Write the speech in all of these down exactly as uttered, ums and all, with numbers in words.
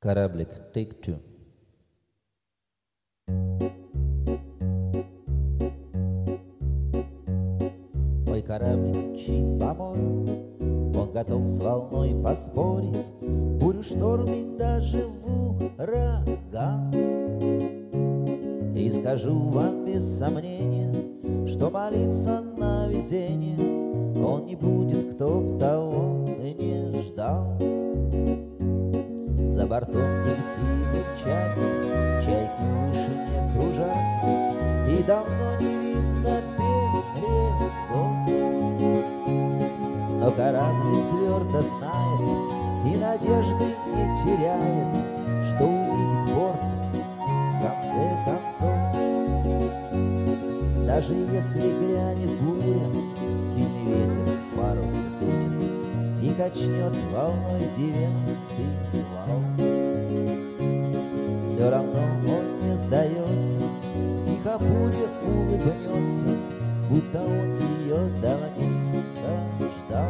Кораблик, take two. Мой кораблик мчит по морю, он готов с волной поспорить, бурю штормит даже в ураган. И скажу вам без сомнения, что молиться на везение он не будет, кто б того не ждал. За бортом дельфины мчат, чайки в вышине кружат, и давно не видно берегов. Но корабль твердо знает и надежды не теряет, что увидит порт в конце концов. Даже если грянет буря, сильный ветер в парус дует и качнет волной девятый вал, все равно он не сдается, тихо буря улыбнется, будто он ее давненько ждал.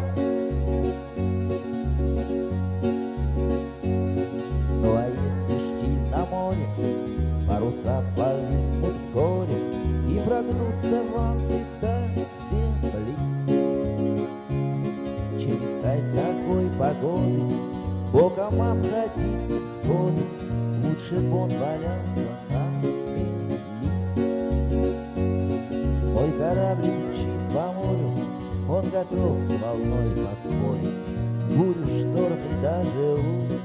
Ну а если штиль на море, паруса повиснут в горе и прогнутся ванты до земли, через край такой погоды боком обходить годы, лучше б он валялся на мели. Мой корабль мчит по морю, он готов с волной поспорить, бурю, шторм и даже